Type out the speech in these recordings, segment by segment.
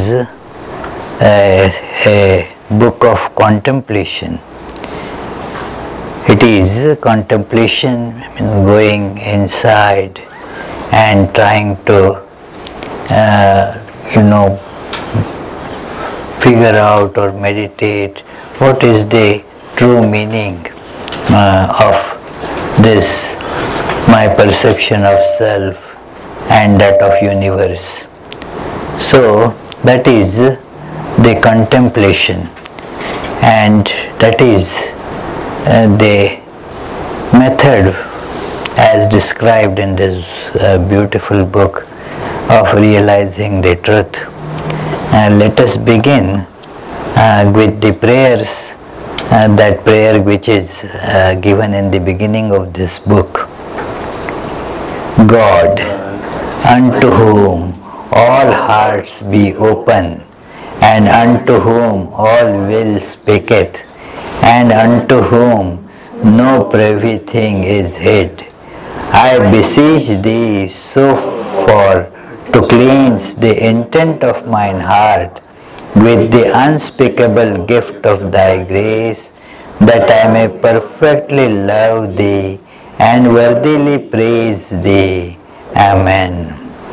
is a book of contemplation. It is contemplation, going inside and trying to figure out or meditate what is the true meaning of this, my perception of self and that of universe. So that is the contemplation, and that is the method as described in this beautiful book of realizing the truth. Let us begin with the prayers, that prayer which is given in the beginning of this book. God, unto whom all hearts be open, and unto whom all will speaketh, and unto whom no privy thing is hid, I beseech thee so for to cleanse the intent of mine heart with the unspeakable gift of thy grace, that I may perfectly love thee and worthily praise thee. Amen.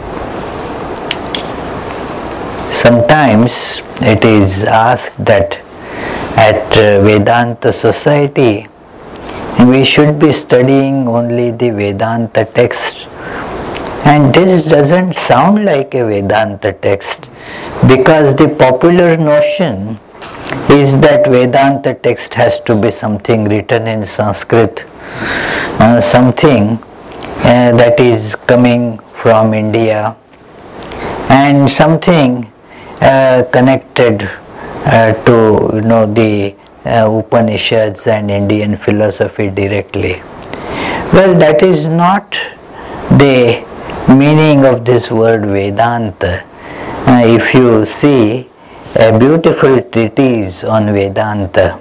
Sometimes it is asked that at Vedanta Society we should be studying only the Vedanta text, and this doesn't sound like a Vedanta text, because the popular notion is that Vedanta text has to be something written in Sanskrit, something that is coming from India, and something connected to the Upanishads and Indian philosophy directly. Well, that is not the meaning of this word Vedanta. If you see a beautiful treatise on Vedanta,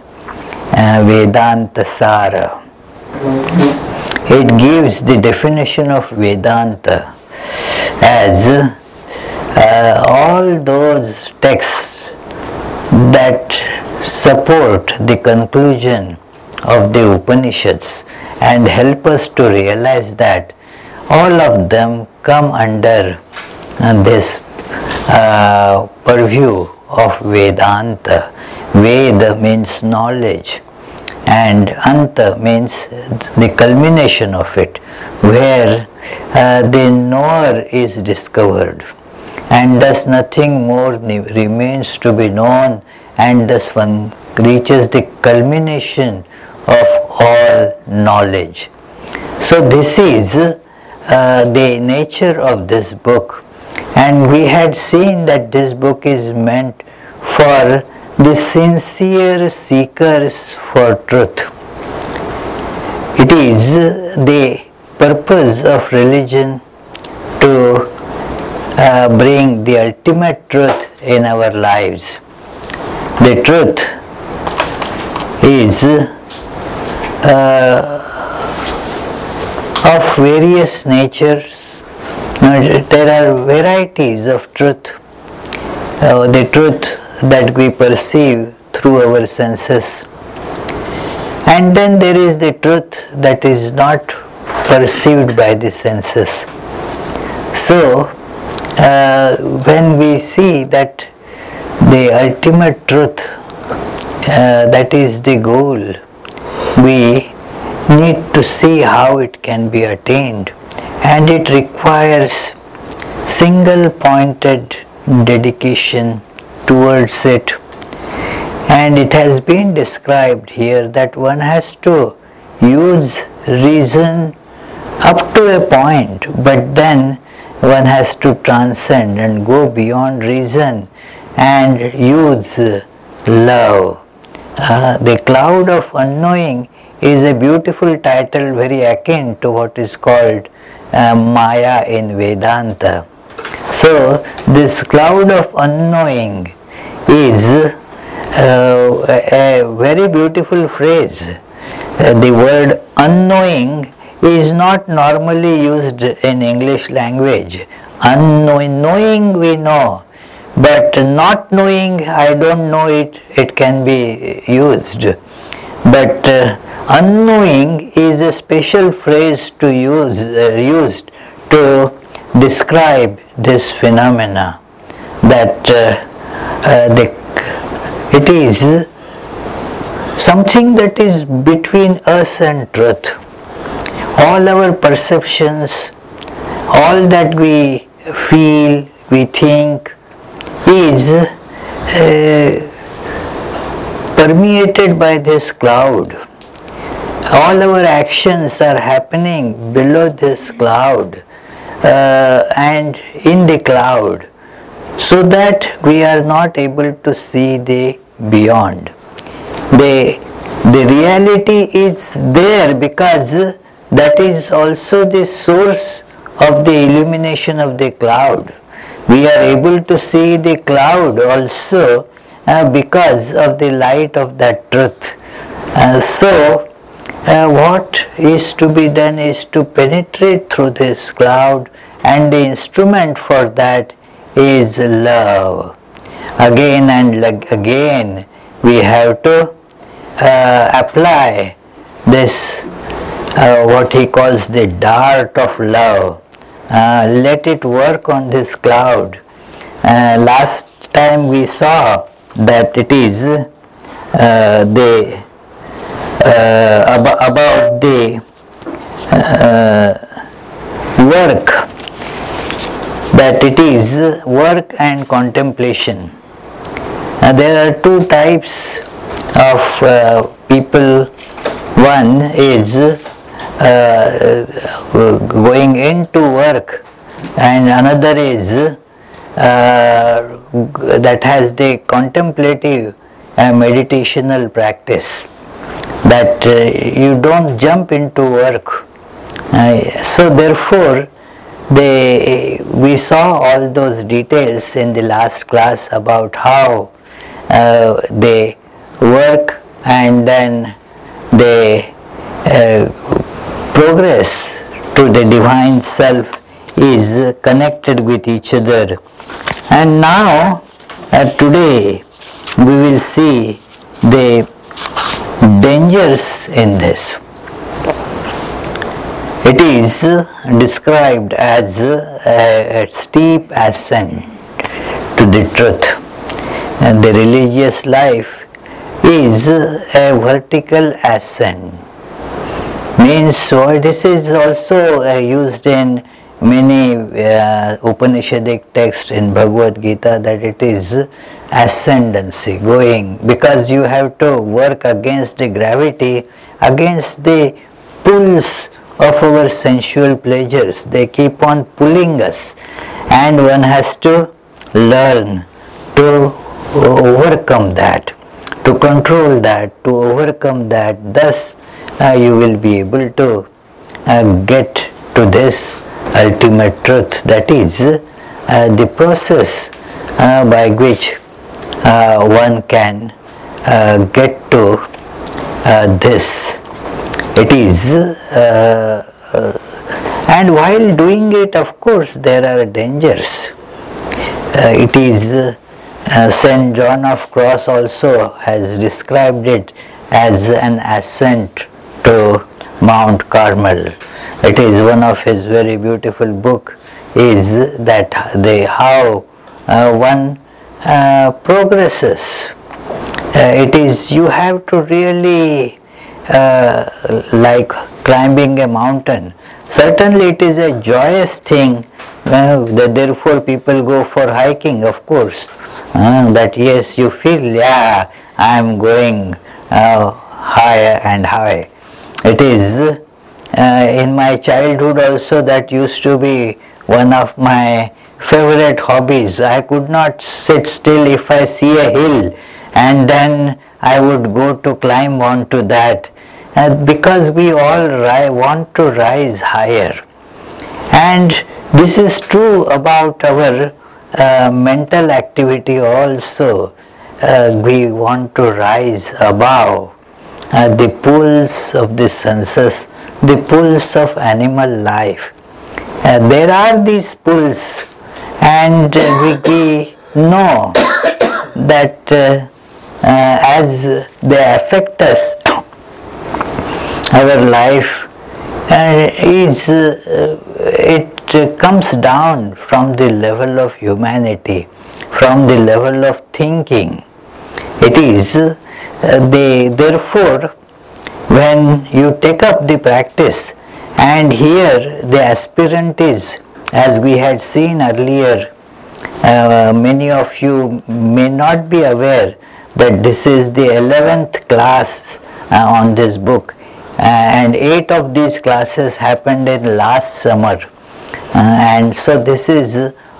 Vedanta Sara, it gives the definition of Vedanta as all those texts that support the conclusion of the Upanishads and help us to realize that all of them come under this purview of Vedanta. Veda means knowledge, and Anta means the culmination of it, where the knower is discovered, and thus nothing more remains to be known, and thus one reaches the culmination of all knowledge. So this is the nature of this book, and we had seen that this book is meant for the sincere seekers for truth. It is the purpose of religion to bring the ultimate truth in our lives. The truth is of various natures. There are varieties of truth. The truth that we perceive through our senses, and then there is the truth that is not perceived by the senses. So when we see that the ultimate truth, that is the goal, we need to see how it can be attained, and it requires single pointed dedication towards it. And it has been described here that one has to use reason up to a point, but then one has to transcend and go beyond reason and use love. The Cloud of Unknowing is a beautiful title, very akin to what is called Maya in Vedanta. So this cloud of unknowing is a very beautiful phrase. The word unknowing is not normally used in English language. Unknowing, knowing we know, but not knowing, I don't know it, it can be used. But unknowing is a special phrase to use, used to describe this phenomena, that it is something that is between us and truth. All our perceptions, all that we feel, we think, is permeated by this cloud. All our actions are happening below this cloud and in the cloud, so that we are not able to see the beyond. The reality is there because that is also the source of the illumination of the cloud. We are able to see the cloud also because of the light of that truth. So what is to be done is to penetrate through this cloud, and the instrument for that is love. Again and again we have to apply this what he calls the dart of love. Let it work on this cloud. Last time we saw that it is about the work, that it is work and contemplation. There are two types of people. One is going into work, and another is that has the contemplative meditational practice, that you don't jump into work. So therefore we saw all those details in the last class about how they work and then they progress to the divine self is connected with each other. And now today we will see the dangers in this. It is described as a steep ascent to the truth, and the religious life is a vertical ascent. Means this is also used in many Upanishadic texts in Bhagavad Gita, that it is ascendancy, going, because you have to work against the gravity, against the pulls of our sensual pleasures. They keep on pulling us, and one has to learn to overcome that, to control that, to overcome that. Thus you will be able to get to this ultimate truth, that is the process by which one can get to this. It is and while doing it, of course, there are dangers. It is Saint John of Cross also has described it as an ascent to Mount Carmel. It is one of his very beautiful book, is that how one progresses. It is, you have to really like climbing a mountain. Certainly it is a joyous thing, therefore people go for hiking, of course, that yes, you feel, yeah, I am going higher and higher. It is in my childhood also, that used to be one of my favorite hobbies. I could not sit still if I see a hill, and then I would go to climb onto that, because we all want to rise higher. And this is true about our mental activity also. We want to rise above the pulls of the senses, the pulls of animal life. There are these pulls, and we know that as they affect us, our life it comes down from the level of humanity, from the level of thinking. It is therefore when you take up the practice, and here the aspirant is, as we had seen earlier, many of you may not be aware that this is the 11th class on this book, and 8 of these classes happened in last summer, and so this is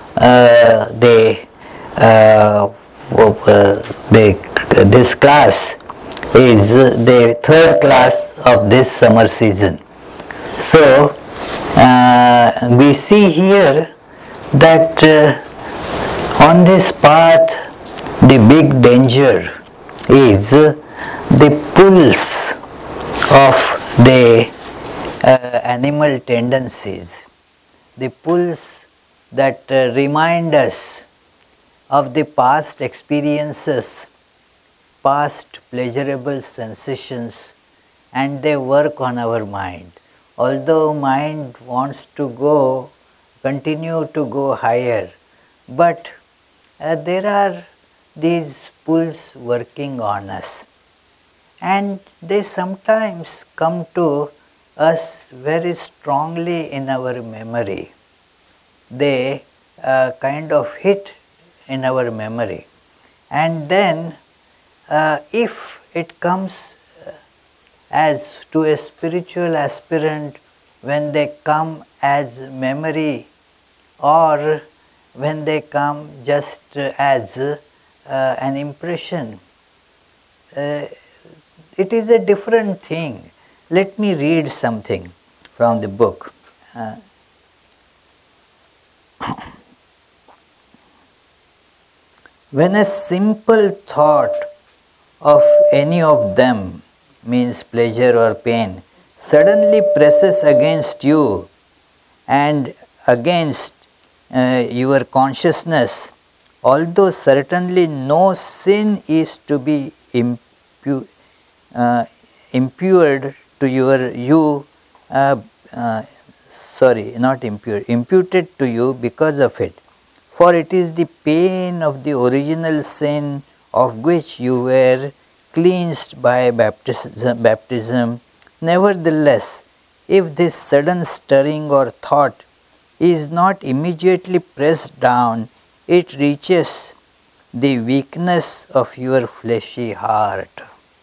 this class is the third class of this summer season. So we see here that on this path the big danger is the pulls of the animal tendencies, the pulls that remind us of the past experiences, past pleasurable sensations, and they work on our mind. Although mind wants to continue to go higher, but there are these pulls working on us, and they sometimes come to us very strongly in our memory. They kind of hit in our memory, and then if it comes as to a spiritual aspirant, when they come as memory, or when they come just as an impression, it is a different thing. Let me read something from the book. When a simple thought of any of them, means pleasure or pain, suddenly presses against you and against your consciousness, although certainly no sin is to be imputed to imputed to you because of it. For it is the pain of the original sin of which you were cleansed by baptism. Nevertheless, if this sudden stirring or thought is not immediately pressed down, it reaches the weakness of your fleshy heart.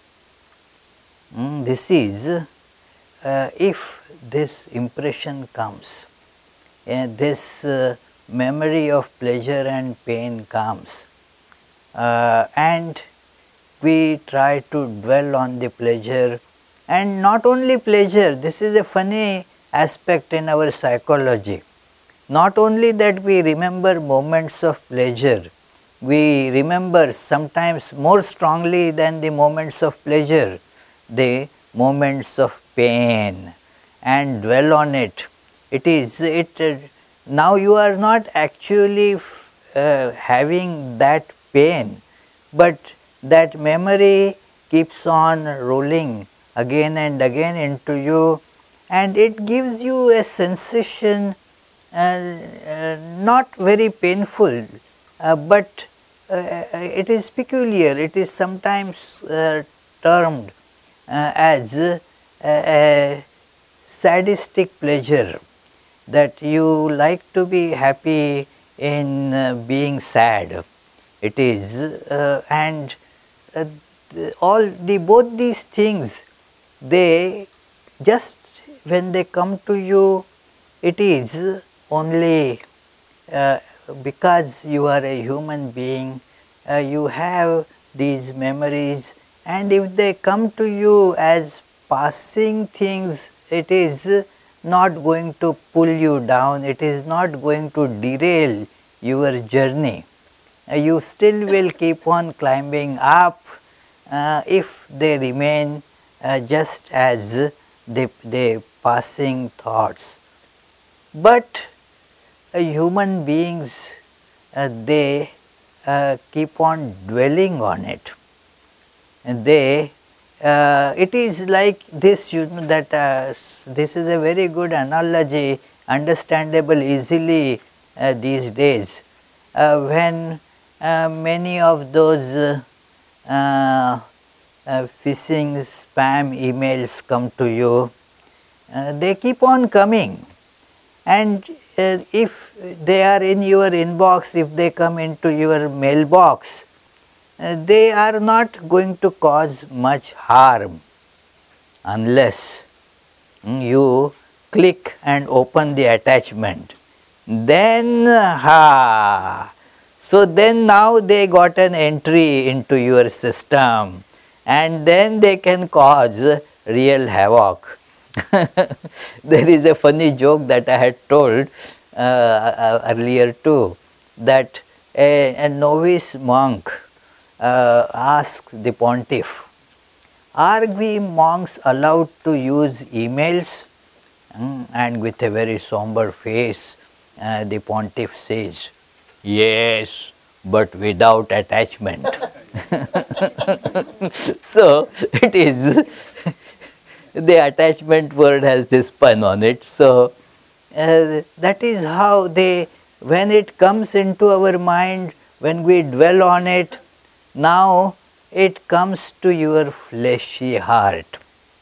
This is if this impression comes, this memory of pleasure and pain comes, and we try to dwell on the pleasure, and not only pleasure, this is a funny aspect in our psychology. Not only that we remember moments of pleasure, we remember sometimes more strongly than the moments of pleasure, the moments of pain, and dwell on it. Now you are not actually having that pain, but that memory keeps on rolling again and again into you, and it gives you a sensation not very painful, but it is peculiar. It is sometimes termed as a sadistic pleasure, that you like to be happy in being sad. It is and both these things, they just when they come to you, it is only because you are a human being, you have these memories, and if they come to you as passing things, it is not going to pull you down, it is not going to derail your journey. You still will keep on climbing up if they remain just as the passing thoughts. But human beings, they keep on dwelling on it. And it is like this, you know, that this is a very good analogy, understandable easily these days, when many of those phishing spam emails come to you, they keep on coming, and if they are in your inbox, if they come into your mailbox, they are not going to cause much harm unless you click and open the attachment. Then so then now they got an entry into your system, and then they can cause real havoc. There is a funny joke that I had told earlier too, that a novice monk asked the pontiff, "Are we monks allowed to use emails?" And with a very somber face, the pontiff says, "Yes, but without attachment." So it is the attachment word has this pun on it. So that is how when it comes into our mind, when we dwell on it, now it comes to your fleshy heart.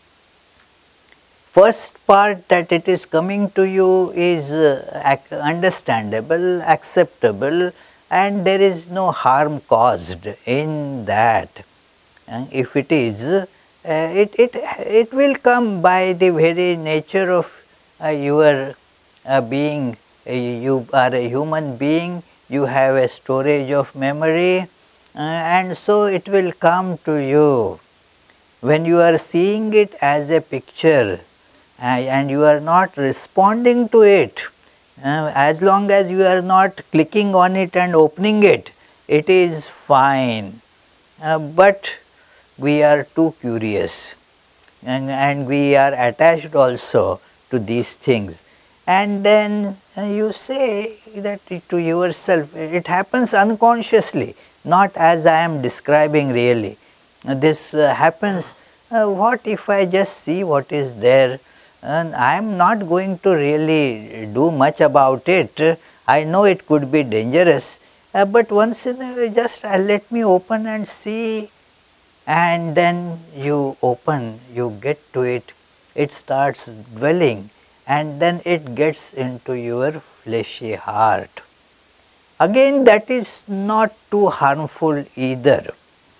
First part that it is coming to you is understandable, acceptable, and there is no harm caused in that. If it is, it will come by the very nature of your being. You are a human being, you have a storage of memory, and so it will come to you. When you are seeing it as a picture and you are not responding to it, as long as you are not clicking on it and opening it, it is fine. But we are too curious, and we are attached also to these things. And then you say that to yourself, it happens unconsciously, not as I am describing really. This happens, what if I just see what is there, and I am not going to really do much about it. I know it could be dangerous, but once in a while just let me open and see. And then you open, you get to it, it starts dwelling, and then it gets into your fleshy heart. Again, that is not too harmful either.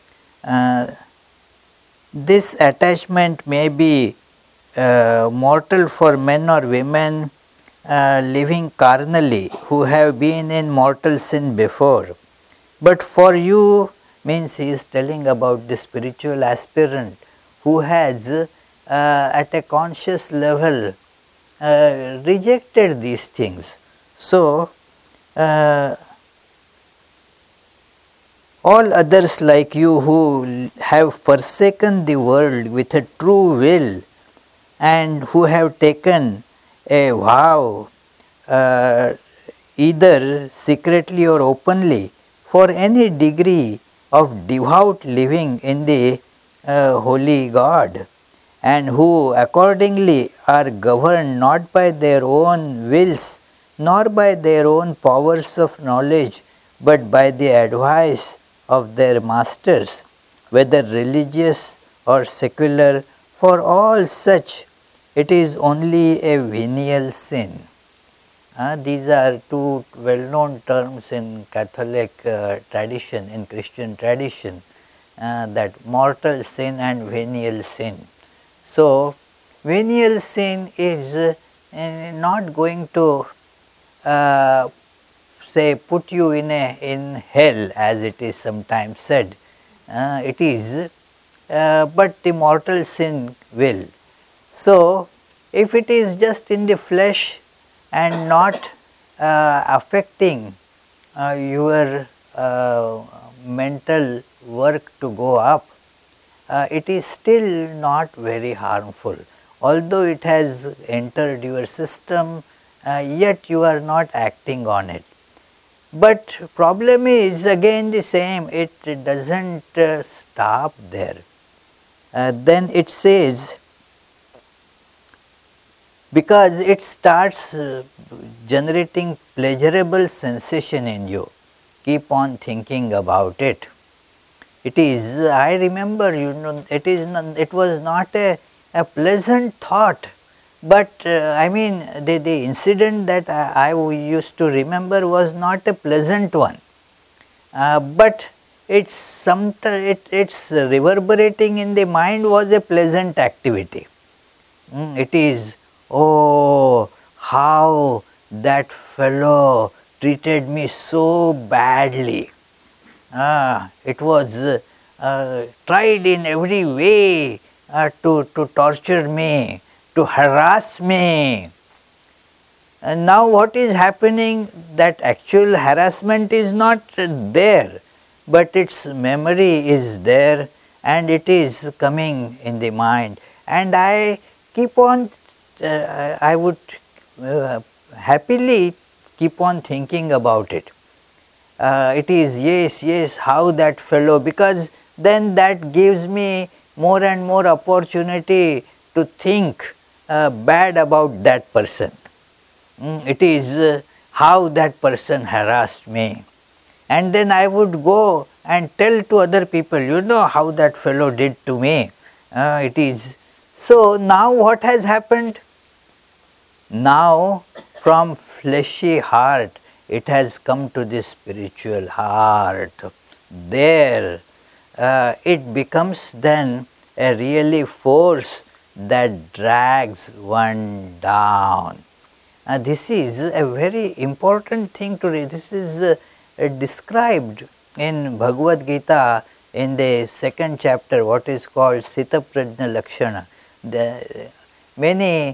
This attachment may be mortal for men or women living carnally, who have been in mortal sin before. But for you, means he is telling about the spiritual aspirant who has at a conscious level rejected these things. So, all others like you who have forsaken the world with a true will and who have taken a vow, either secretly or openly, for any degree of devout living in the holy God, and who accordingly are governed not by their own wills nor by their own powers of knowledge, but by the advice of their masters, whether religious or secular. For all such, it is only a venial sin. These are two well-known terms in Catholic tradition, in Christian tradition, that mortal sin and venial sin. So, venial sin is not going to say put you in hell, as it is sometimes said. It is, but the mortal sin will. So, if it is just in the flesh and not affecting your mental work to go up, it is still not very harmful. Although it has entered your system, yet you are not acting on it. But problem is again the same, it doesn't stop there. Then it says, because it starts generating pleasurable sensation in you, keep on thinking about it. It is, I remember, it is not, it was not a pleasant thought, but I mean the incident that I used to remember was not a pleasant one, but it's reverberating in the mind was a pleasant activity. It is, oh, how that fellow treated me so badly. It was tried in every way to torture me, to harass me. And now what is happening, that actual harassment is not there, but its memory is there and it is coming in the mind. And I keep on, I would uh, happily keep on thinking about it. It is, yes, yes, how that fellow, because then that gives me more and more opportunity to think bad about that person. It is how that person harassed me. And then I would go and tell to other people, you know how that fellow did to me. It is. So now what has happened? Now from fleshy heart it has come to the spiritual heart. There it becomes then a really force that drags one down. This is a very important thing to read. This is described in Bhagavad Gita in the second chapter, what is called Sita Prajna Lakshana. The many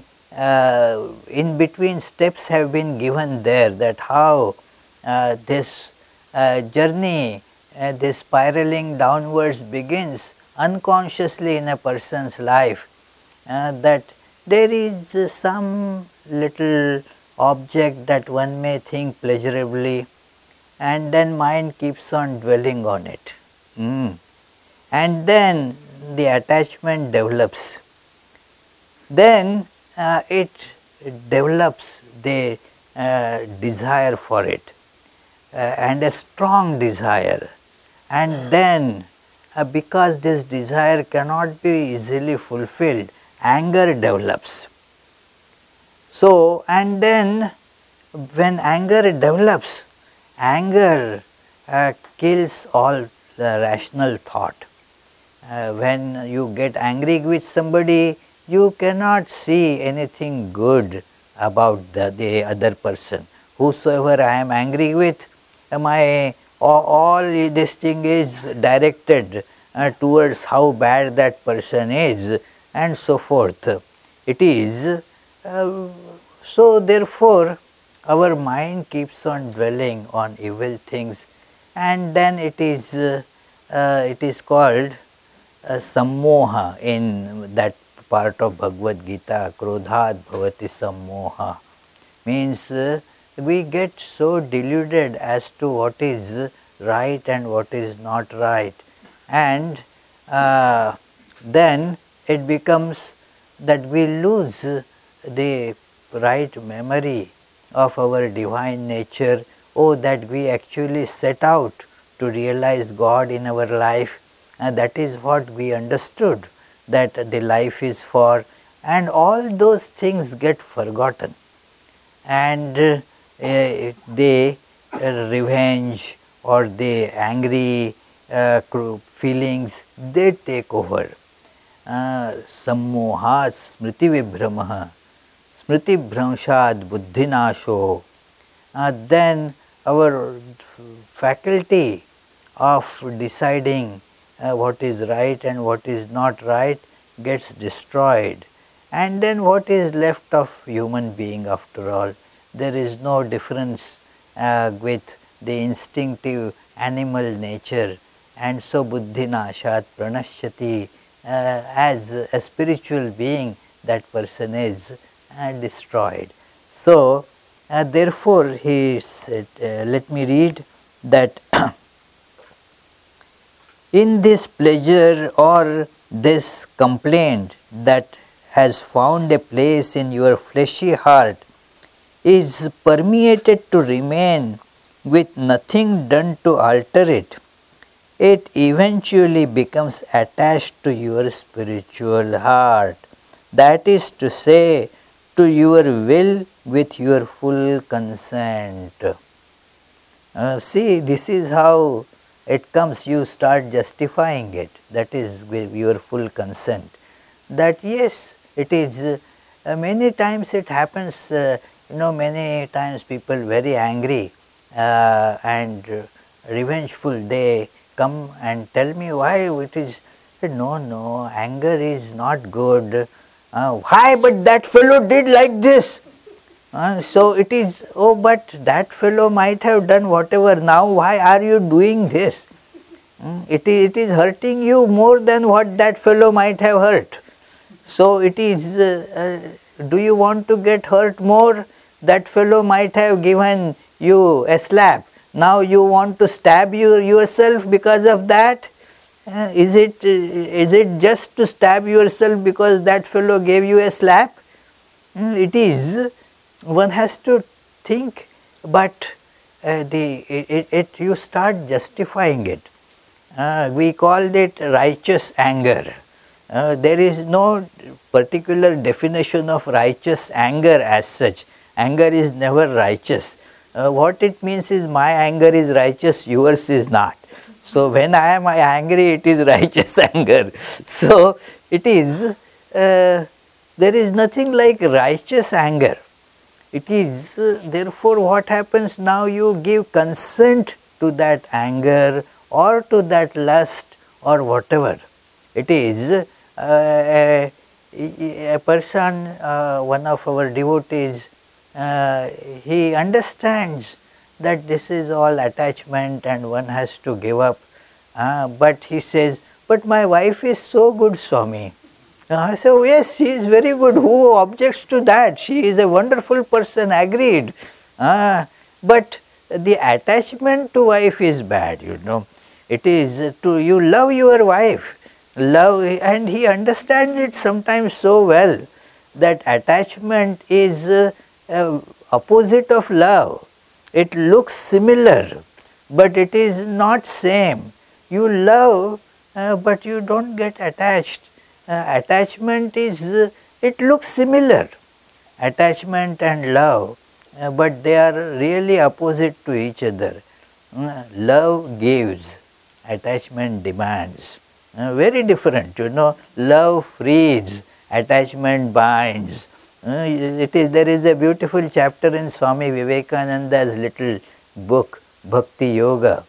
in between steps have been given there, that how this journey, this spiraling downwards begins unconsciously in a person's life, that there is some little object that one may think pleasurably, and then mind keeps on dwelling on it. And then the attachment develops. Then it develops the desire for it, and a strong desire. And then because this desire cannot be easily fulfilled, anger develops. So, and then when anger develops, anger kills all the rational thought. When you get angry with somebody, you cannot see anything good about the other person. Whosoever I am angry with, all this thing is directed towards how bad that person is, and so forth. It is so therefore our mind keeps on dwelling on evil things, and then it is called sammoha in that part of Bhagavad Gita. Krodhat bhavati sammoha, means we get so deluded as to what is right and what is not right, and then it becomes that we lose the right memory of our divine nature. Oh, that we actually set out to realize God in our life, and that is what we understood, that the life is for, and all those things get forgotten, and the revenge or the angry feelings, they take over. Sammohat smriti vibhramaha, smriti bhranshad buddhinasho. Then our faculty of deciding what is right and what is not right gets destroyed, and then what is left of human being after all? There is no difference with the instinctive animal nature, and so buddhi nashat pranashyati, as a spiritual being that person is destroyed. So Therefore, he said, let me read that in this pleasure or this complaint that has found a place in your fleshy heart is permeated to remain with nothing done to alter it, it eventually becomes attached to your spiritual heart. That is to say, to your will with your full consent. See, this is how it comes. You start justifying it. That is with your full consent. That yes, it is. Many times it happens. Many times people very angry and revengeful. They come and tell me why it is. No, anger is not good. Why? But that fellow did like this. So it is, oh, but that fellow might have done whatever, now why are you doing this? It is hurting you more than what that fellow might have hurt. So it is, do you want to get hurt more? That fellow might have given you a slap. Now you want to stab yourself because of that? Is it just to stab yourself because that fellow gave you a slap? It is. One has to think, but you start justifying it. We called it righteous anger. There is no particular definition of righteous anger as such. Anger is never righteous. What it means is my anger is righteous, yours is not. So when I am angry, it is righteous anger. So it is, there is nothing like righteous anger. It is, therefore, what happens now, you give consent to that anger or to that lust or whatever. It is a person, one of our devotees, he understands that this is all attachment and one has to give up, but he says, but my wife is so good, Swami. I say, oh yes, she is very good, who objects to that? She is a wonderful person, agreed. But the attachment to wife is bad, It is to, you love your wife, and he understands it sometimes so well that attachment is opposite of love. It looks similar, but it is not same. You love, but you don't get attached. Attachment is, it looks similar, attachment and love, but they are really opposite to each other. Love gives, attachment demands. Very different, love frees, attachment binds. There is a beautiful chapter in Swami Vivekananda's little book, Bhakti Yoga.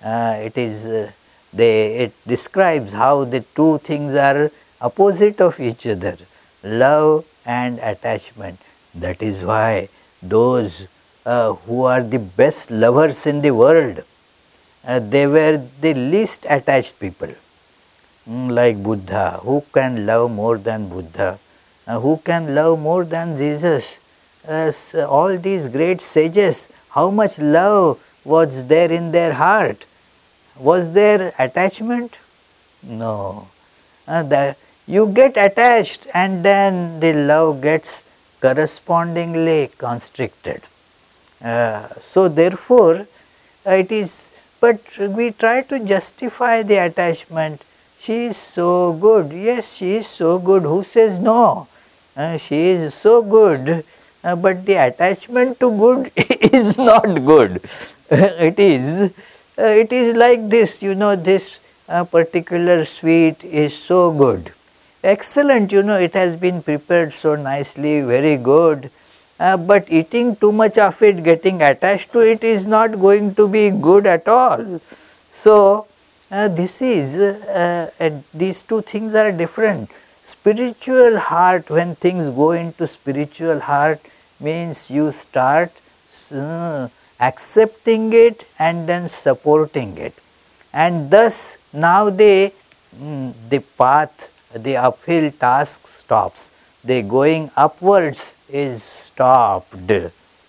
It describes how the two things are opposite of each other, love and attachment. That is why those who are the best lovers in the world, they were the least attached people. Like Buddha, who can love more than Buddha? Who can love more than Jesus? All these great sages, how much love was there in their heart? Was there attachment? No. You get attached and then the love gets correspondingly constricted. So therefore, it is, but we try to justify the attachment. She is so good. Yes, she is so good. Who says no? She is so good, but the attachment to good is not good. It is like this, this particular sweet is so good. Excellent, it has been prepared so nicely, very good, but eating too much of it, getting attached to it is not going to be good at all. So, this is, these two things are different. Spiritual heart, when things go into spiritual heart, means you start accepting it and then supporting it. And thus, now the path, the uphill task stops. The going upwards is stopped.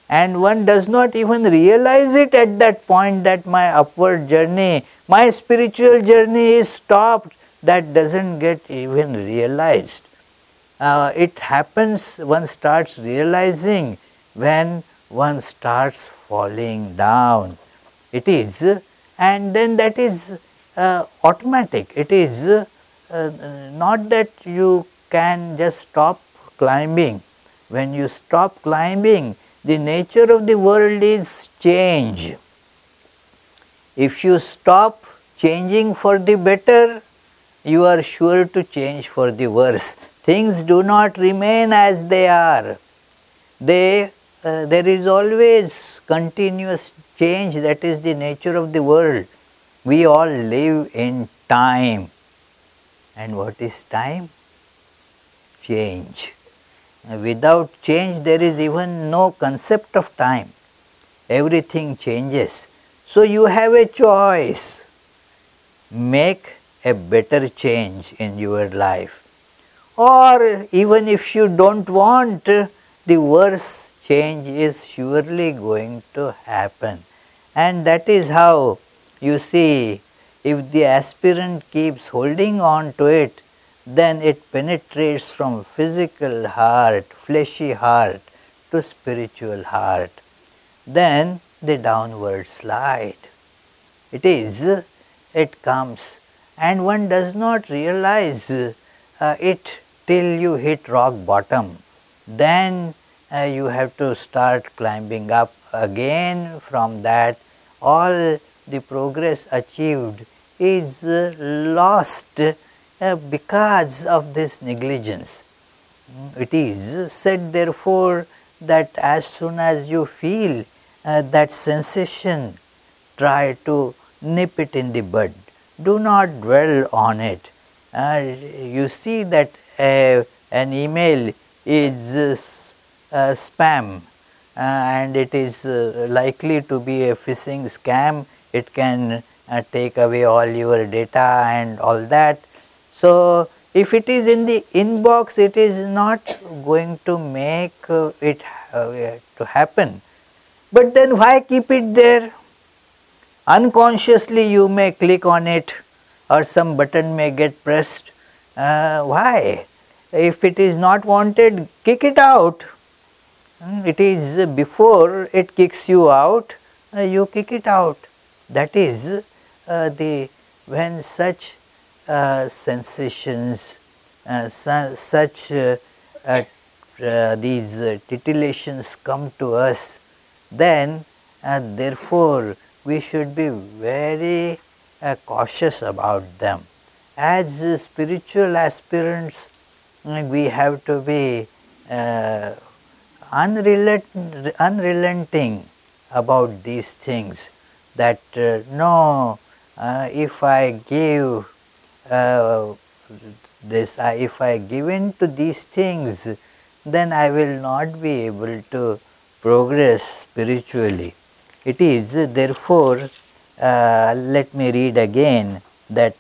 and one does not even realize it at that point that my upward journey, my spiritual journey is stopped. That doesn't get even realized. It happens, one starts realizing when one starts falling down. It is, and then that is automatic. It is not that you can just stop climbing. When you stop climbing, the nature of the world is change. If you stop changing for the better, you are sure to change for the worse. Things do not remain as they are. There is always continuous change. That is the nature of the world. We all live in time. And what is time? Change. Without change, there is even no concept of time. Everything changes. So you have a choice. Make a better change in your life. Or even if you don't want, the worst change is surely going to happen. And that is how you see, if the aspirant keeps holding on to it, then it penetrates from physical heart, fleshy heart to spiritual heart. Then the downward slide. It comes, and one does not realize it till you hit rock bottom. Then you have to start climbing up again. From that, all the progress achieved is lost because of this negligence. It is said therefore that as soon as you feel that sensation, try to nip it in the bud. Do not dwell on it. You see that an email is spam and it is likely to be a phishing scam. It can take away all your data and all that. So, if it is in the inbox, it is not going to make it to happen. But then why keep it there? Unconsciously you may click on it, or some button may get pressed. Why? If it is not wanted, kick it out. It is before it kicks you out, you kick it out. That is when such sensations, such these titillations come to us, then therefore we should be very cautious about them. As spiritual aspirants, we have to be unrelenting about these things, that no, if I give if I give in to these things, then I will not be able to progress spiritually. It is therefore, let me read again, that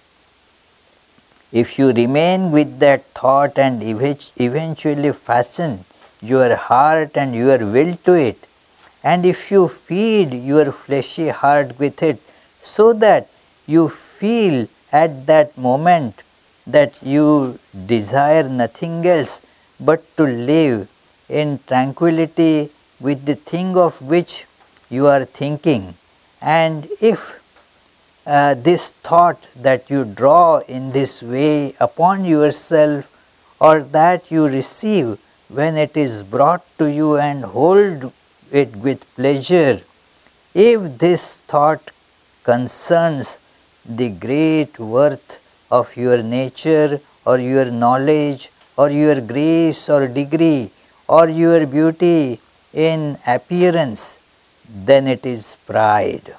if you remain with that thought and eventually fasten your heart and your will to it, and if you feed your fleshy heart with it, so that you feel at that moment that you desire nothing else but to live in tranquility with the thing of which you are thinking, and if this thought that you draw in this way upon yourself, or that you receive when it is brought to you and hold it with pleasure, if this thought concerns the great worth of your nature or your knowledge or your grace or degree or your beauty in appearance, then it is pride.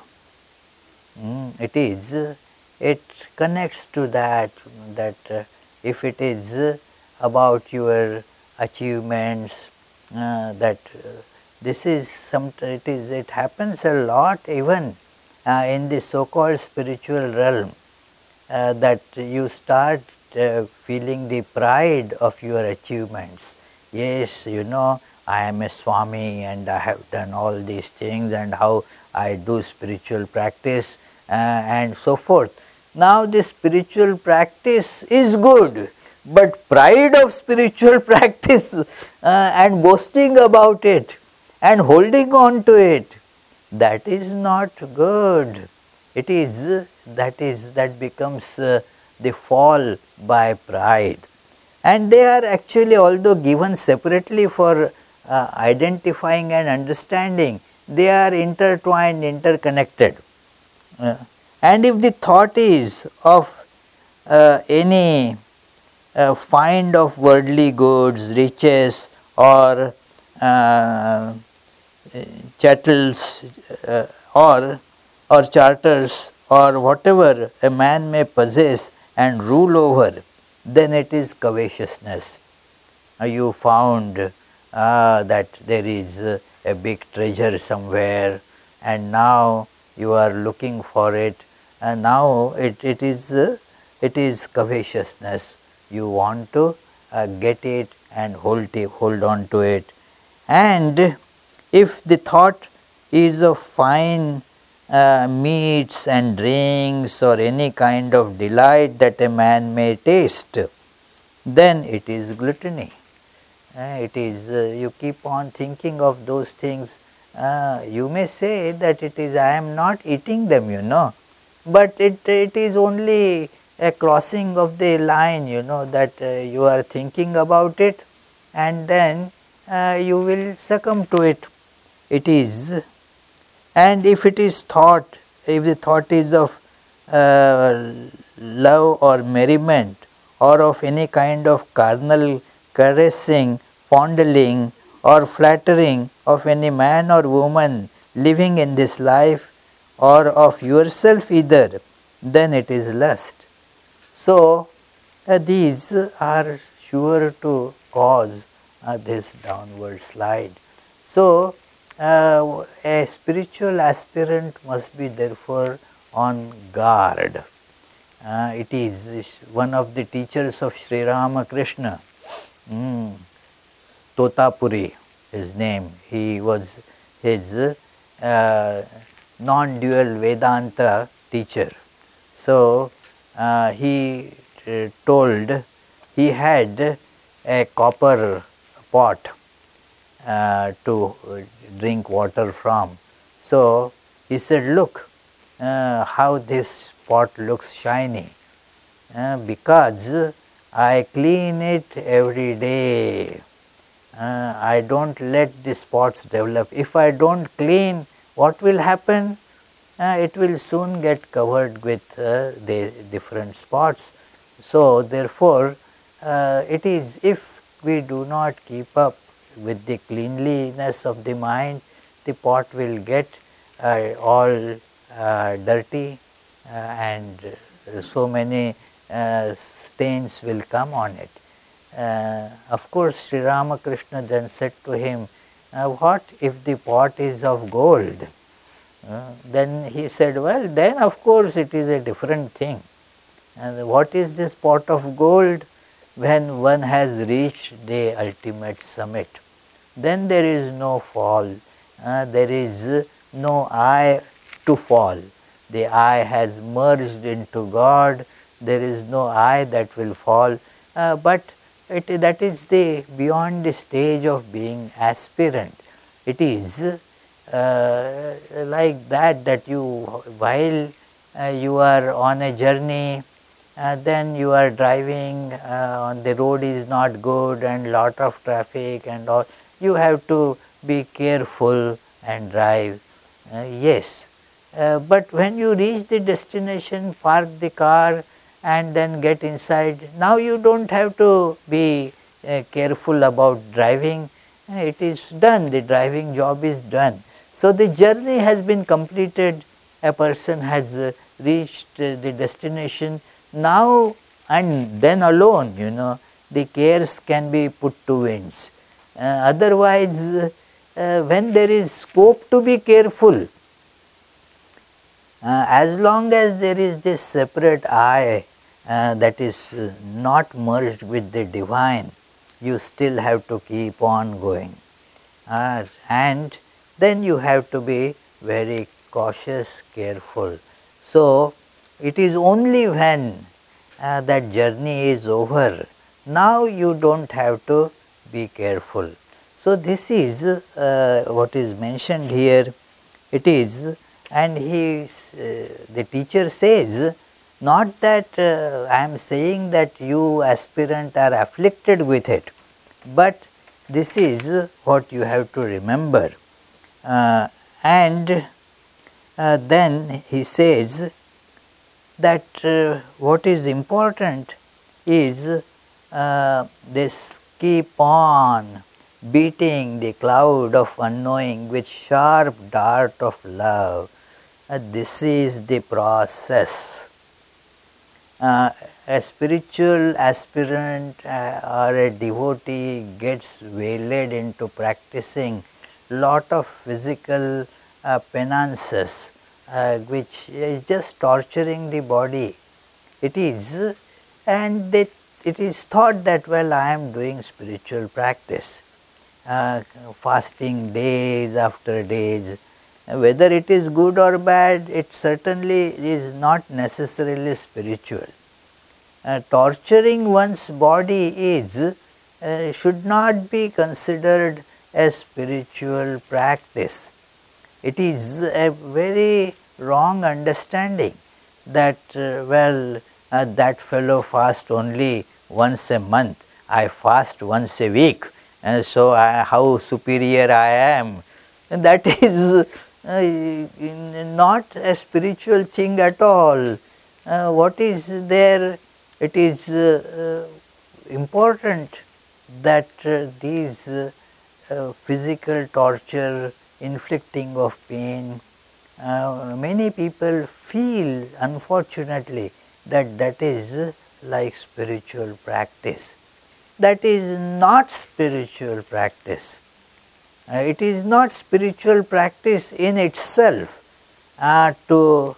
It connects to that if it is about your achievements, that this is it happens a lot even in the so-called spiritual realm, that you start feeling the pride of your achievements. Yes, you know, I am a Swami and I have done all these things, and how I do spiritual practice and so forth. Now this spiritual practice is good, but pride of spiritual practice and boasting about it and holding on to it, that is not good. It is that becomes the fall by pride. And they are actually, although given separately for identifying and understanding, they are intertwined, interconnected. Uh, and if the thought is of any find of worldly goods, riches, or chattels, or charters, or whatever a man may possess and rule over, then it is covetousness. You found that there is a big treasure somewhere, and now you are looking for it, and now it is covetousness. You want to get it and hold on to it. And if the thought is of fine meats and drinks, or any kind of delight that a man may taste, then it is gluttony. It is you keep on thinking of those things. You may say that it is, I am not eating them, but it is only a crossing of the line, that you are thinking about it, and then you will succumb to it. It is, and if it is thought, if the thought is of love or merriment, or of any kind of carnal caressing, fondling, or flattering of any man or woman living in this life, or of yourself either, then it is lust. So, these are sure to cause this downward slide. So, a spiritual aspirant must be therefore on guard. It is one of the teachers of Sri Ramakrishna, Totapuri, his name. He was his non-dual Vedanta teacher. So, he told, he had a copper pot to drink water from. So, he said, look how this pot looks shiny, because I clean it every day. I do not let the spots develop. If I do not clean, what will happen? It will soon get covered with the different spots. So, therefore, it is, if we do not keep up with the cleanliness of the mind, the pot will get all dirty, and so many stains will come on it. Of course, Sri Ramakrishna then said to him, what if the pot is of gold? Then he said, well, then of course it is a different thing. And what is this pot of gold? When one has reached the ultimate summit, then there is no fall, there is no I to fall. The I has merged into God, there is no I that will fall, but that is the beyond the stage of being aspirant. It is like that you, while you are on a journey, then you are driving on the road is not good and lot of traffic and all, you have to be careful and drive. Yes, but when you reach the destination, park the car and then get inside, now you do not have to be careful about driving. It is done, the driving job is done. So, the journey has been completed, a person has reached the destination. Now and then alone, the cares can be put to winds. Otherwise, when there is scope to be careful, as long as there is this separate I that is not merged with the divine, you still have to keep on going. and then you have to be very cautious, careful. So, it is only when that journey is over, now you do not have to be careful. So, this is what is mentioned here. It is, and the teacher says, not that I am saying that you aspirant are afflicted with it, but this is what you have to remember. And then he says that what is important is this keep on beating the cloud of unknowing with sharp dart of love. This is the process. A spiritual aspirant or a devotee gets waylaid into practicing lot of physical penances, which is just torturing the body. It is, and it is thought that, well, I am doing spiritual practice, fasting days after days. Whether it is good or bad, it certainly is not necessarily spiritual. Torturing one's body is should not be considered a spiritual practice. It is a very wrong understanding that that fellow fasts only once a month, I fast once a week, and so how superior I am. And that is not a spiritual thing at all. What is there? It is important that these physical torture, inflicting of pain, many people feel, unfortunately, that that is like spiritual practice. That is not spiritual practice. It is not spiritual practice in itself to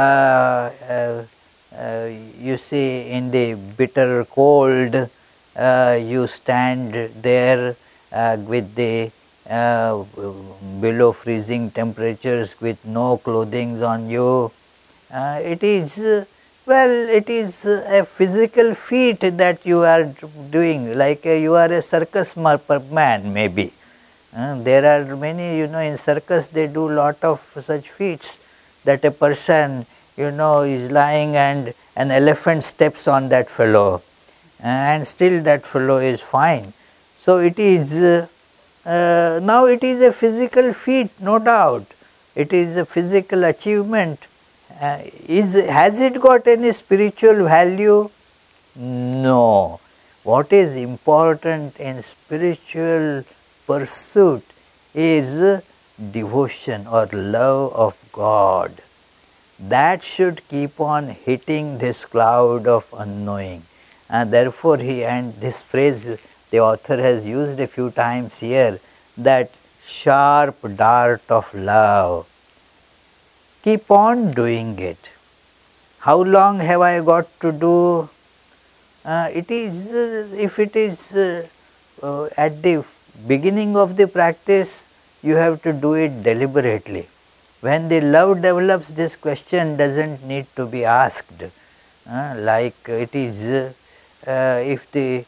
you see, in the bitter cold you stand there with the below freezing temperatures with no clothing on you. It is it is a physical feat that you are doing, like you are a circus man maybe. There are many, in circus they do lot of such feats, that a person, is lying and an elephant steps on that fellow, and still that fellow is fine. So, it is now it is a physical feat, no doubt. It is a physical achievement. Has it got any spiritual value? No. What is important in spiritual pursuit is devotion or love of God. That should keep on hitting this cloud of unknowing, and therefore and this phrase the author has used a few times here, that sharp dart of love. Keep on doing it. How long have I got to do? It is if it is at the beginning of the practice, you have to do it deliberately. When the love develops, this question does not need to be asked. Like it is if the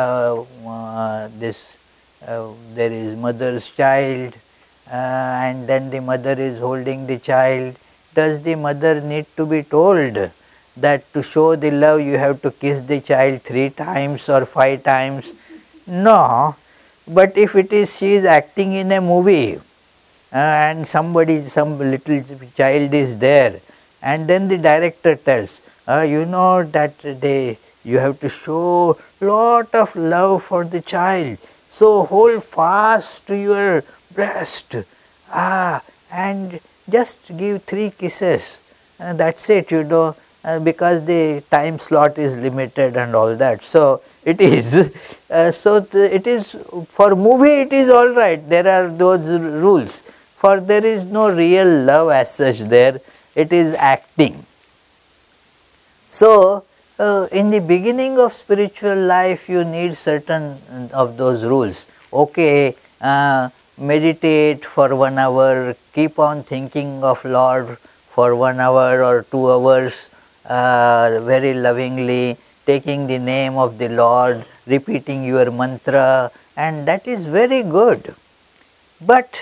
there is mother's child and then the mother is holding the child, does the mother need to be told that to show the love you have to kiss the child 3 times or 5 times? No. But if it is she is acting in a movie and some little child is there, and then the director tells, you know that you have to show lot of love for the child, so hold fast to your breast and just give 3 kisses, that's it, because the time slot is limited and all that. So, it is it is for movie, it is all right, there are those rules, for there is no real love as such there, it is acting. So, in the beginning of spiritual life you need certain of those rules. Okay, meditate for 1 hour, keep on thinking of Lord for 1 hour or 2 hours very lovingly, taking the name of the Lord, repeating your mantra, and that is very good. But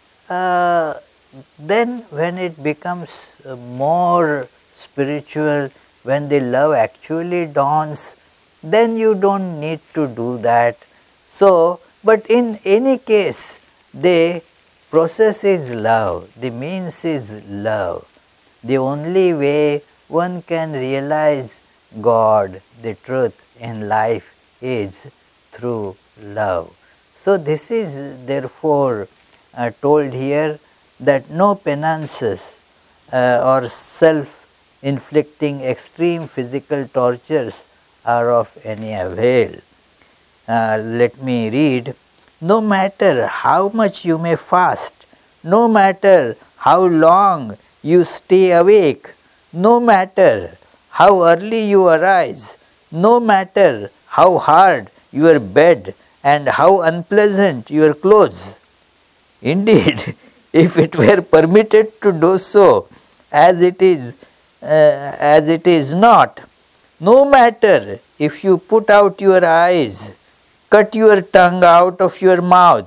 then when it becomes more spiritual, when the love actually dawns, then you don't need to do that. So, but in any case, the process is love, the means is love. The only way one can realize God, the truth in life, is through love. So, this is therefore told here that no penances or self-inflicting extreme physical tortures are of any avail. Let me read. No matter how much you may fast, no matter how long you stay awake, no matter how early you arise, no matter how hard your bed and how unpleasant your clothes. Indeed, if it were permitted to do so, as it is not, no matter if you put out your eyes, cut your tongue out of your mouth,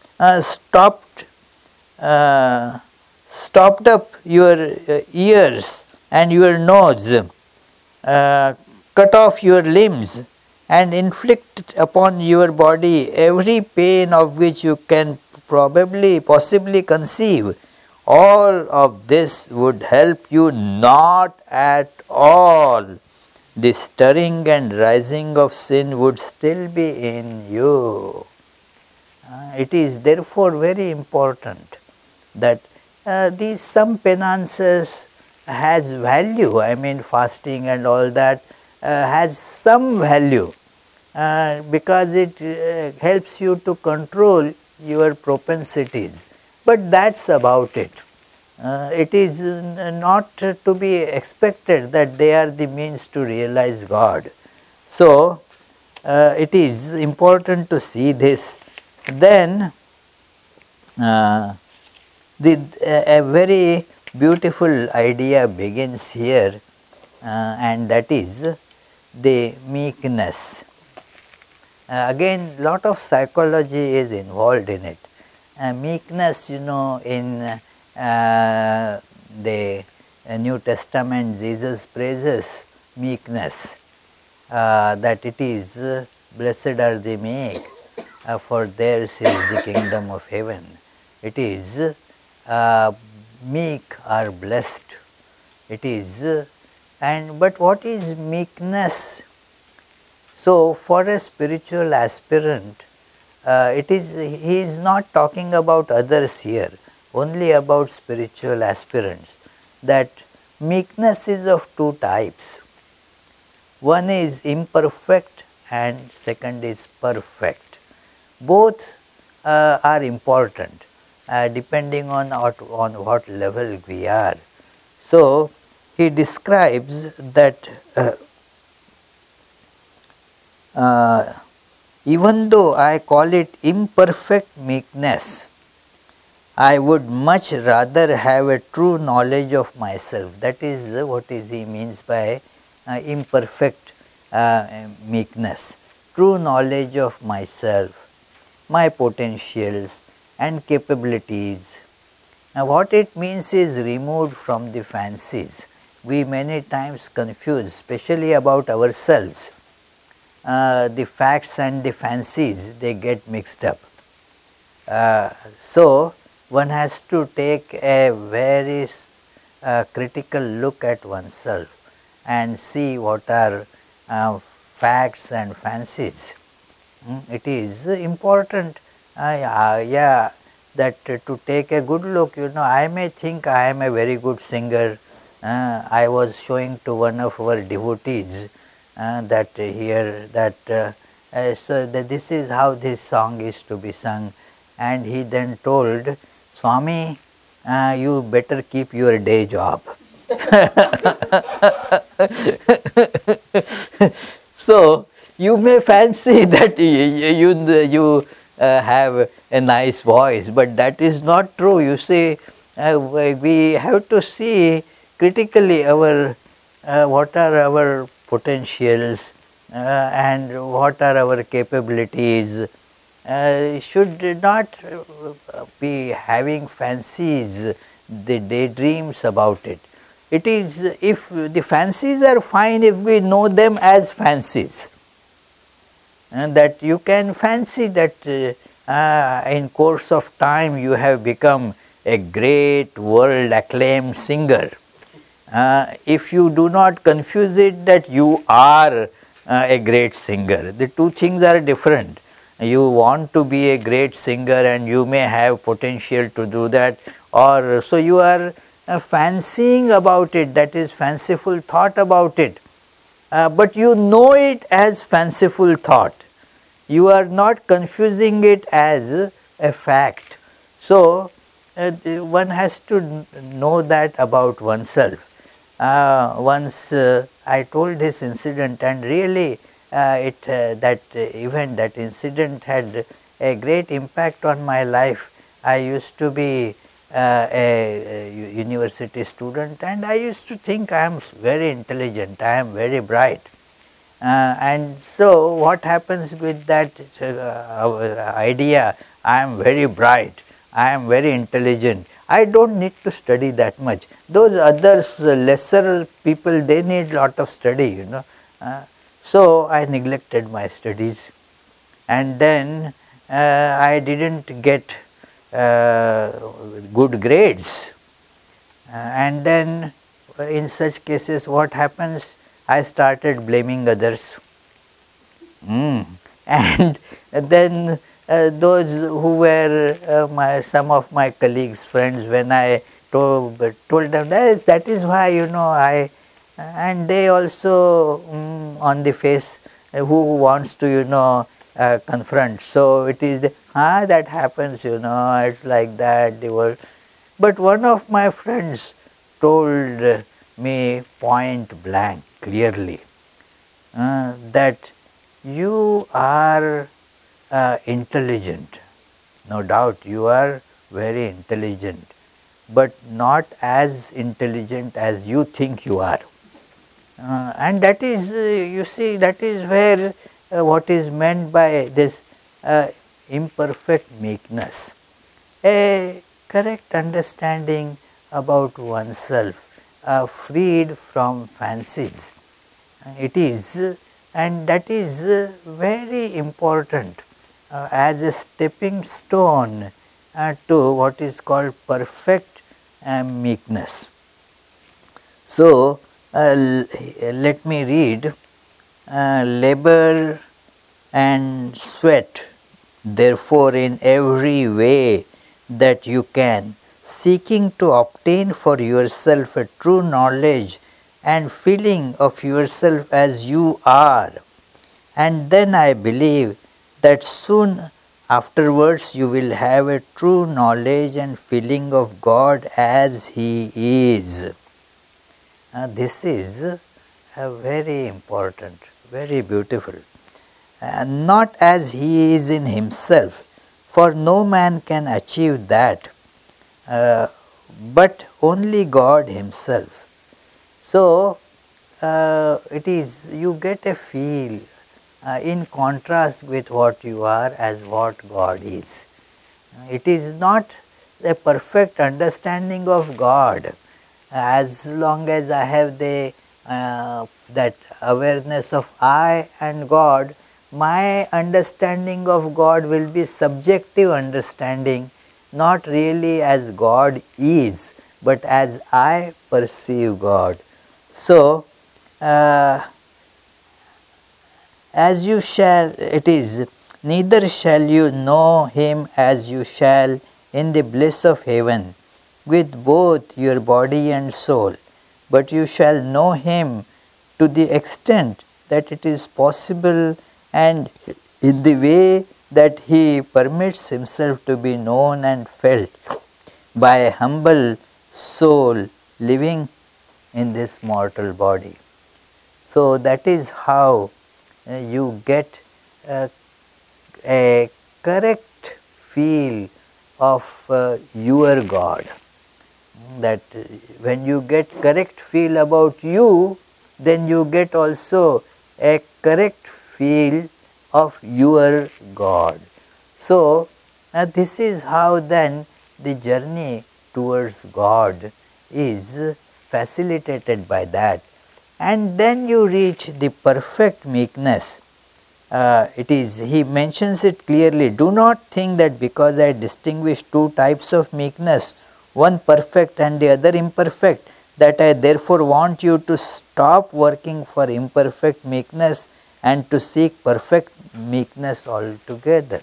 stopped up your ears and your nose, cut off your limbs, and inflict upon your body every pain of which you can possibly conceive, all of this would help you not at all. The stirring and rising of sin would still be in you. It is therefore very important that these some penances has value. I mean, fasting and all that has some value because it helps you to control your propensities, but that's about it. It is not to be expected that they are the means to realize God. So, it is important to see this. Then a very beautiful idea begins here, and that is the meekness. Again, lot of psychology is involved in it. Meekness, you know, in the New Testament, Jesus praises meekness, that it is blessed are the meek, for theirs is the kingdom of heaven. It is meek are blessed. It is, but what is meekness? So, for a spiritual aspirant, he is not talking about others here, only about spiritual aspirants, that meekness is of two types. One is imperfect and second is perfect. Both are important depending on what level we are. So, he describes that even though I call it imperfect meekness, I would much rather have a true knowledge of myself. That is what he means by imperfect meekness. True knowledge of myself, my potentials and capabilities. Now, what it means is removed from the fancies. We many times confuse, especially about ourselves. The facts and the fancies, they get mixed up. So, one has to take a very critical look at oneself and see what are facts and fancies. It is important, that to take a good look. You know, I may think I am a very good singer. I was showing to one of our devotees that here that so that this is how this song is to be sung, and he then told, Swami, you better keep your day job. So, you may fancy that you have a nice voice, but that is not true. You see, we have to see critically our what are our potentials and what are our capabilities. Should not be having fancies, the daydreams about it. It is, if the fancies are fine if we know them as fancies, and that you can fancy that in course of time you have become a great world acclaimed singer. If you do not confuse it that you are a great singer, the two things are different. You want to be a great singer and you may have potential to do that, or so you are fancying about it, that is fanciful thought about it, but you know it as fanciful thought. You are not confusing it as a fact. So, one has to know that about oneself. Once I told this incident, and really that event, that incident had a great impact on my life. I used to be a university student, and I used to think I am very intelligent, I am very bright. And so what happens with that idea, I am very bright, I am very intelligent, I do not need to study that much. Those others, lesser people, they need lot of study, you know. So I neglected my studies, and then I did not get good grades. And then in such cases what happens? I started blaming others. And then those who were some of my colleagues, friends, when I told them that is why, you know, and they also on the face who wants to, you know, confront. So it is that happens, you know, it's like that the world. But one of my friends told me point blank clearly that you are intelligent, no doubt you are very intelligent, but not as intelligent as you think you are. And that is, you see, that is where what is meant by this imperfect meekness, a correct understanding about oneself, freed from fancies. It is, and that is very important as a stepping stone to what is called perfect meekness. So, let me read, labor and sweat therefore in every way that you can, seeking to obtain for yourself a true knowledge and feeling of yourself as you are, and then I believe that soon afterwards you will have a true knowledge and feeling of God as He is. This is very important, very beautiful. Not as He is in Himself, for no man can achieve that, but only God Himself. So, it is, you get a feel in contrast with what you are as what God is. It is not a perfect understanding of God. As long as I have the that awareness of I and God, my understanding of God will be subjective understanding, not really as God is, but as I perceive God. So, as you shall, it is, neither shall you know Him as you shall in the bliss of heaven with both your body and soul, but you shall know Him to the extent that it is possible and in the way that He permits Himself to be known and felt by a humble soul living in this mortal body. So, that is how you get a correct feel of your God. That when you get correct feel about you, then you get also a correct feel of your God. So, this is how then the journey towards God is facilitated by that. And then you reach the perfect meekness. He mentions it clearly. Do not think that because I distinguish two types of meekness, one perfect and the other imperfect, that I therefore want you to stop working for imperfect meekness and to seek perfect meekness altogether.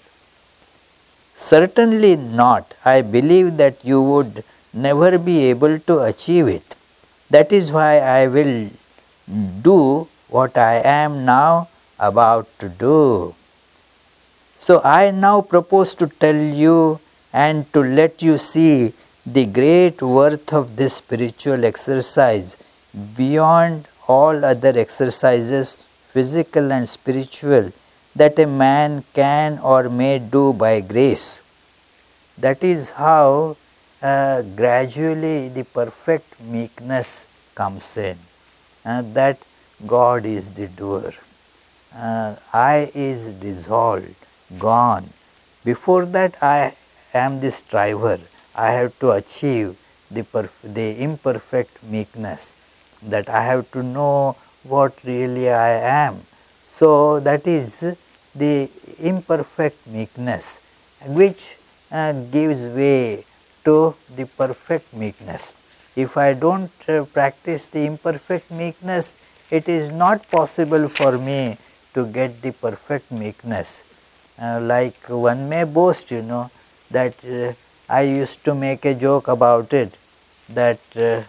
Certainly not. I believe that you would never be able to achieve it. That is why I will do what I am now about to do. So I now propose to tell you and to let you see the great worth of this spiritual exercise beyond all other exercises, physical and spiritual, that a man can or may do by grace. That is how gradually the perfect meekness comes in, that God is the doer. I is dissolved, gone. Before that I am the striver. I have to achieve the imperfect meekness, that I have to know what really I am. So that is the imperfect meekness, which gives way to the perfect meekness. If I don't practice the imperfect meekness, it is not possible for me to get the perfect meekness. Like one may boast, that I used to make a joke about it, that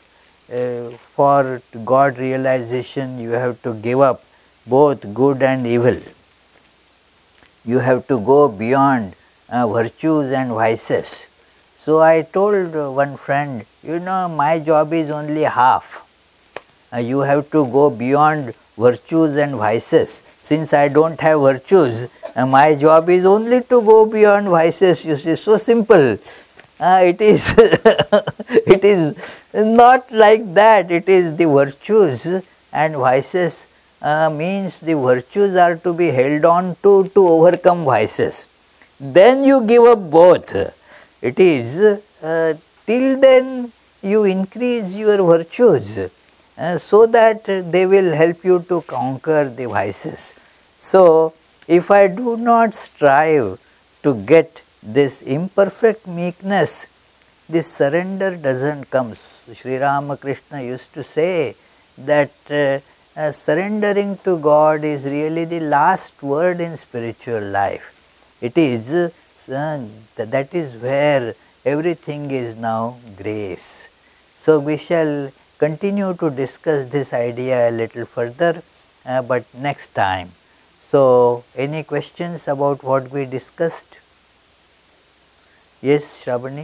for God realization you have to give up both good and evil. You have to go beyond virtues and vices. So I told one friend, my job is only half. You have to go beyond virtues and vices. Since I don't have virtues, my job is only to go beyond vices. You see, so simple. It is it is not like that. It is the virtues and vices means the virtues are to be held on to overcome vices. Then you give up both. It is till then you increase your virtues, so that they will help you to conquer the vices. So, if I do not strive to get this imperfect meekness, this surrender does not come. Sri Ramakrishna used to say that surrendering to God is really the last word in spiritual life. It is that is where everything is now grace. So, we shall continue to discuss this idea a little further, but next time. So, any questions about what we discussed? Yes, Shravani?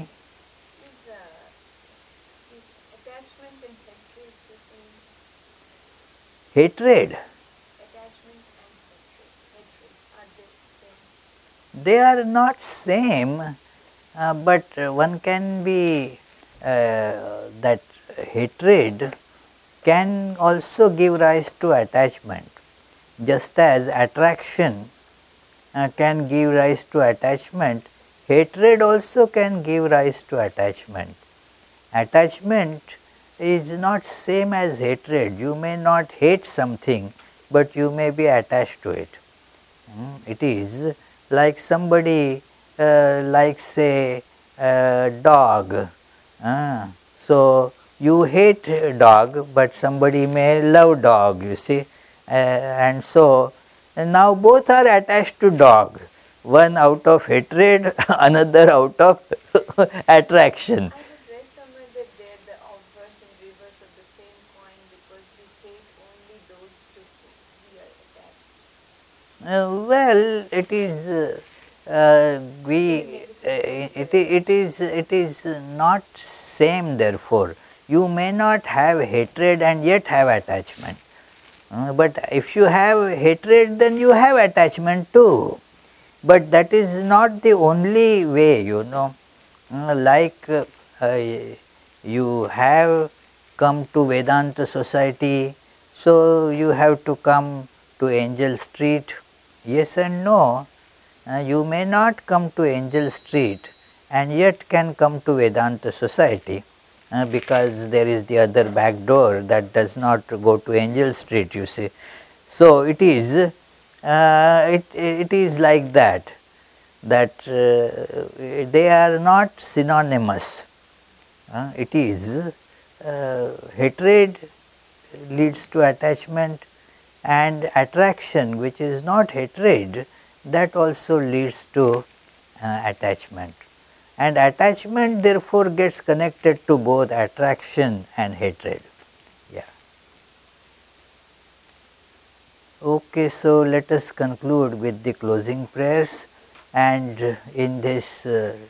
Is attachment and hatred the same? Hatred? Attachment and hatred, are they the same? They are not same, but one can be that hatred can also give rise to attachment, just as attraction can give rise to attachment, hatred also can give rise to attachment. Attachment is not same as hatred. You may not hate something, but you may be attached to it. It is like somebody likes a dog. So, you hate dog, but somebody may love dog, you see. And so, now both are attached to dog. One out of hatred, another out of attraction. I have read somewhere that they are the obverse and reverse of the same coin, because we hate only those to whom we are attached. Well, it is it is not same. Therefore, you may not have hatred and yet have attachment. But if you have hatred, then you have attachment too. But that is not the only way, you know. Like you have come to Vedanta Society, so you have to come to Angel Street. Yes and no. You may not come to Angel Street and yet can come to Vedanta Society, because there is the other back door that does not go to Angel Street, you see. So, it is it is like that, they are not synonymous. It is hatred leads to attachment, and attraction which is not hatred, that also leads to attachment, and attachment therefore gets connected to both attraction and hatred. Yeah. Okay, so let us conclude with the closing prayers, and in this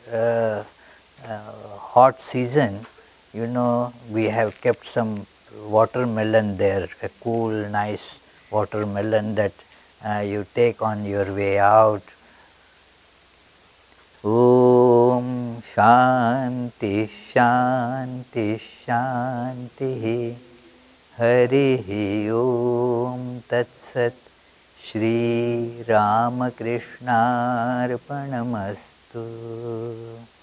hot season, you know, we have kept some watermelon there, a cool nice watermelon that you take on your way out. Om Shanti Shanti Shanti Harihi Om Tat Sat Shri Ramakrishna Arpanamastu.